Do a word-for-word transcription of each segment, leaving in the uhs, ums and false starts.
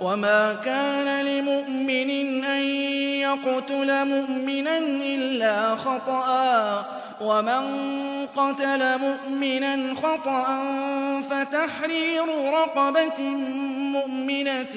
وَمَا كَانَ لِمُؤْمِنٍ أَن يَقْتُلَ مُؤْمِنًا إِلَّا خَطَأً ۚ وَمَن قَتَلَ مُؤْمِنًا خَطَأً فَتَحْرِيرُ رَقَبَةٍ مُّؤْمِنَةٍ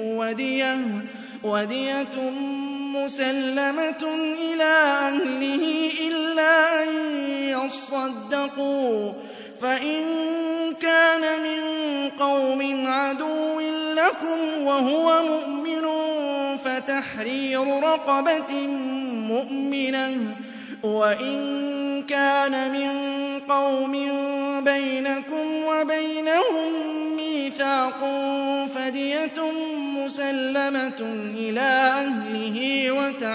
وَدِيَةٌ مُّسَلَّمَةٌ إِلَىٰ أَهْلِهِ إِلَّا أَن يَصَّدَّقُوا ۚ فَإِن كَانَ مِن قَوْمٍ عَدُوٍّ لَّكُمْ وَهُوَ مُؤْمِنٌ فَتَحْرِيرُ رَقَبَةٍ مُّؤْمِنَةٍ ۖ وَإِن كَانَ مِن قَوْمٍ بَيْنَكُمْ وَبَيْنَهُم مِّيثَاقٌ فَدِيَةٌ مُّسَلَّمَةٌ إِلَىٰ أَهْلِهِ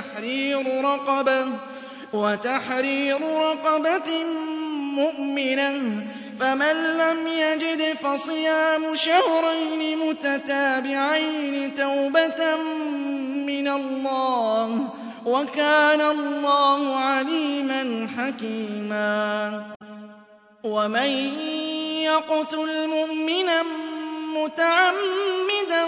وَتَحْرِيرُ رَقَبَةٍ مُّؤْمِنَةٍ ۖ فَمَن لَّمْ يَجِدْ فَصِيَامُ شَهْرَيْنِ مُتَتَابِعَيْنِ تَوْبَةً مِّنَ اللَّهِ ۗ وَكَانَ اللَّهُ عَلِيمًا حَكِيمًا. وَمَن يَقْتُلْ مُؤْمِنًا مُّتَعَمِّدًا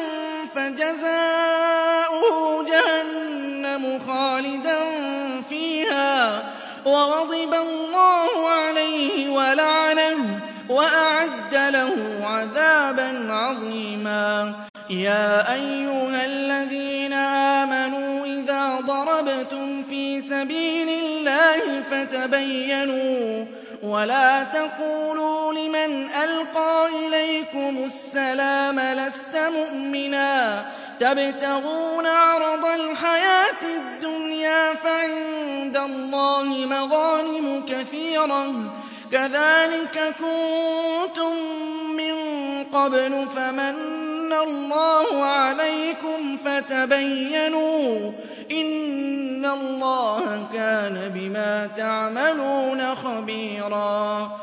فَجَزَاؤُهُ جَهَنَّمُ خَالِدًا فِيهَا وَغَضِبَ اللَّهُ عَلَيْهِ وَلَعَنَهُ وَأَعَدَّ لَهُ عَذَابًا عَظِيمًا. يَا أَيُّهَا الَّذِينَ آمَنُوا إِذَا ضَرَبْتُمْ فِي سَبِيلِ اللَّهِ فَتَبَيَّنُوا وَلَا تَقُولُوا لِمَنْ أَلْقَىٰ إِلَيْكُمُ السَّلَامَ لَسْتَ مُؤْمِنًا تَبْتَغُونَ عَرَضَ الْحَيَاةِ الدُّنْيَا فَعِندَ اللَّهِ مَغَانِمُ كَثِيرَةٌ ۚ كَذَٰلِكَ كُنتُم مِّن قَبْلُ فَمَنَّ اللَّهُ عَلَيْكُمْ فَتَبَيَّنُوا ۚ إِنَّ اللَّهَ كَانَ بِمَا تَعْمَلُونَ خَبِيرًا.